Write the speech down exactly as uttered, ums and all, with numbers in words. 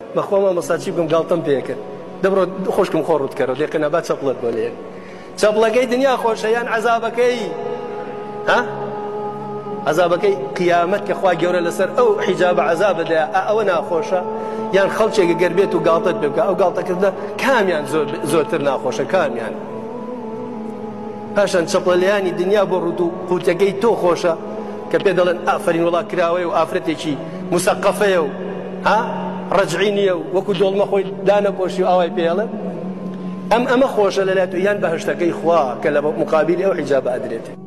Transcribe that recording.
بەخۆمە مەساچی بگەم گاڵتەم پێکرد دەبڕۆ خۆشکم خۆڕت کەرەوە دێقێنە با چەپڵت بۆ لێن چەپڵەکەی دنیا خۆشە یان عەزابەکەی ها عەزابەکەی قیامەت کە خوا گەورە لەسەر ئەو حیجابە عەزابەدایە ئەوە ناخۆشە یان خەڵکێک گەر بێت و گاڵتت پێ بکە ئەو گاڵتەکردە کامیان زۆرتر ناخۆشە کامیان پاشان چەپڵەلیانی دنیا بۆ ڕوت و قوتەکەی تۆ خۆشە کە پێ دەڵێن ئافرین وڵا کراوەیە و ئافرەتێکی موسەقەفەیە و ها ڕەجعی نییە و وەکو دۆڵمە خۆی دانەپۆشی و ئاوای پێڵێ ئەم ئەمە خۆشە لەلایەت و یان بەهشتەکەی خوا کە لە مقابلی ئەو حیجابە ئەدرێت